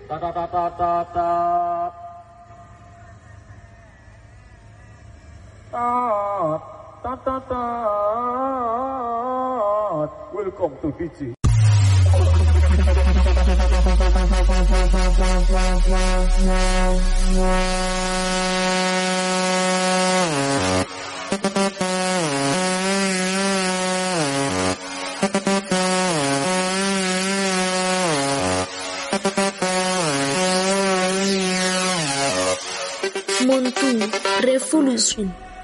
Ta ta ta ta ta ta. Ta ta ta. Welcome to Fiji. Montu Revolution.